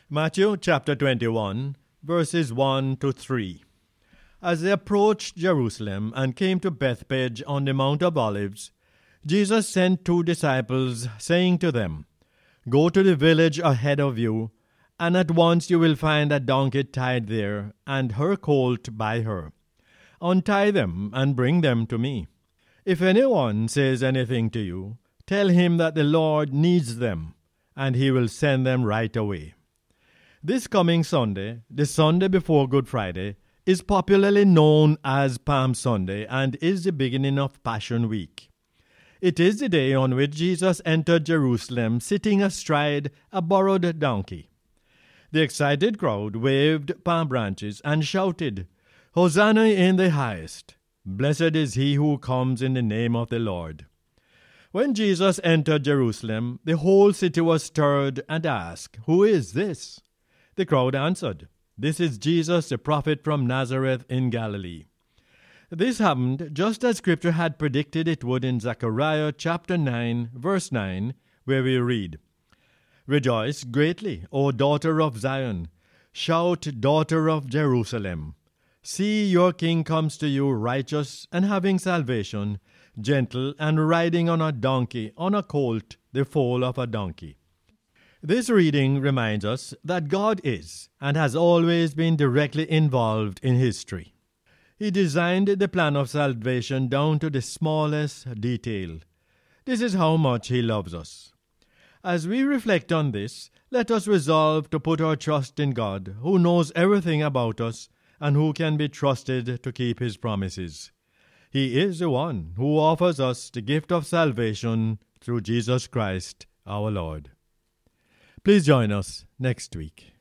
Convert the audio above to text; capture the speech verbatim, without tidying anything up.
Matthew chapter twenty-one, verses one to three. As they approached Jerusalem and came to Bethphage on the Mount of Olives, Jesus sent two disciples, saying to them, "Go to the village ahead of you, and at once you will find a donkey tied there, and her colt by her. Untie them and bring them to me. If anyone says anything to you, tell him that the Lord needs them, and he will send them right away." This coming Sunday, the Sunday before Good Friday, is popularly known as Palm Sunday and is the beginning of Passion Week. It is the day on which Jesus entered Jerusalem sitting astride a borrowed donkey. The excited crowd waved palm branches and shouted, "Hosanna in the highest! Blessed is he who comes in the name of the Lord." When Jesus entered Jerusalem, the whole city was stirred and asked, "Who is this?" The crowd answered, "This is Jesus, the prophet from Nazareth in Galilee." This happened just as Scripture had predicted it would in Zechariah chapter nine, verse nine, where we read, "Rejoice greatly, O daughter of Zion. Shout, daughter of Jerusalem. See, your king comes to you righteous and having salvation, gentle and riding on a donkey, on a colt, the foal of a donkey." This reading reminds us that God is and has always been directly involved in history. He designed the plan of salvation down to the smallest detail. This is how much He loves us. As we reflect on this, let us resolve to put our trust in God, who knows everything about us and who can be trusted to keep His promises. He is the one who offers us the gift of salvation through Jesus Christ our Lord. Please join us next week.